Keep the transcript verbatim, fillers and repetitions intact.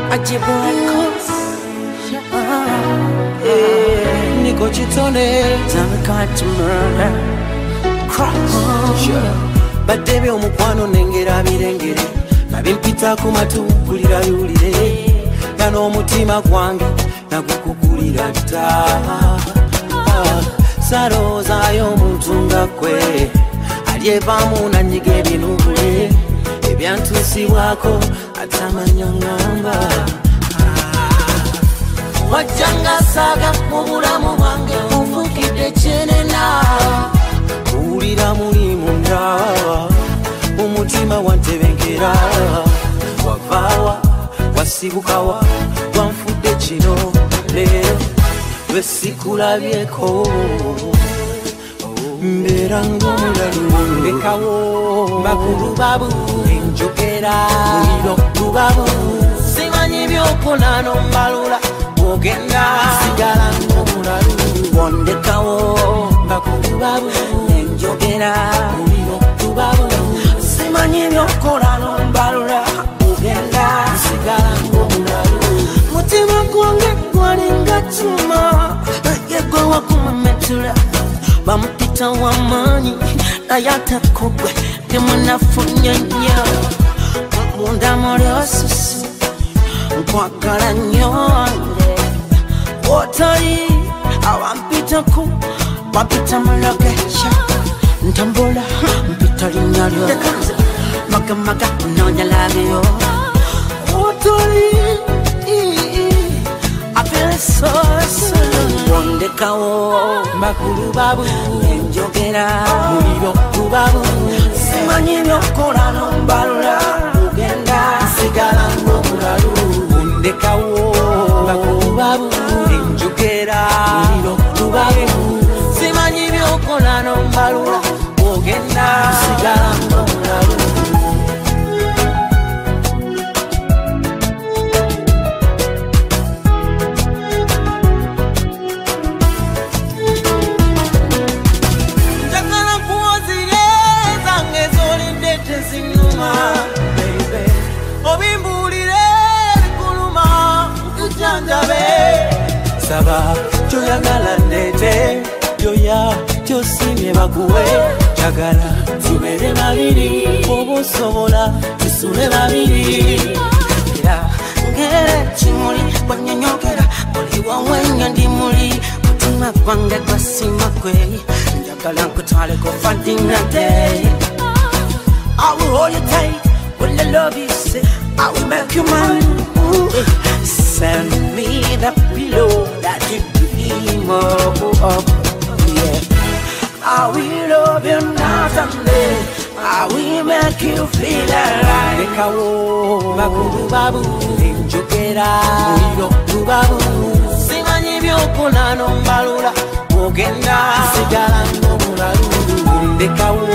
Ajibu Records. Niko Chitone, Time got to murder. Cross. Sure. Badebe omukwano nengera birengere nabimpita ku matu kulira yulire nano omutima gwange nagukukulira dda saroza y'omuntu nga kwe alyevamu nanyiga ebinubule ebyantusibwako atamanya ngamba wajjanga saga mu bulamu bwange onfukidde kyenena kuwulira muli munda umutima wantebenkera wavaawa wasibukawa wanfudde kino leero lwesikulabyeko mbeera ng'omulalu lekawo bakulu babu enjogera muliro lubabu simanyi byokola nombalula ogenda sigala ng'omulalu wondekawo bakulu babu enjogera muliro lubabu simanyi byokola nombalula ogenda sigala ng'omulalu mutima gwange gwalinga kyuma yegwe wakumametula bampita w'amaanyi naye ate kugwe temunafunye nnyo munda muli osusu nkwagala nnyo wange otali awampitaku wampita mulogeca ntambula mpita linnya lyo magamaga noonya labyo otali I feel so slow. Wondekawo bakulu babu enjogera muliro lubabu simanyi byokola nombalula ugenda sigala ng'omulalu wondekawo bakulu babu enjogera muliro lubabu simanyi byokola nombalula ugenda sigala ng'omulalu saba kyoyagala ndete yoya kyosimye bakuwe jagala tubere babiri oba osobola tusule babiri era ngere kimuli bwanyonyogera oliwo mwenya ndi muli mutima gwange gwasima gwe njagala nkutwaleko fadina day I will hold you tight when the love you say I will make you mine. Send me the pillow that you dream of, yeah. I will love you now someday. I will make you feel alright. Nekawo bakulu babu enjogera muliro lubabu simanyi byokola nombalula ogenda sigala ng'omulalu ndekawo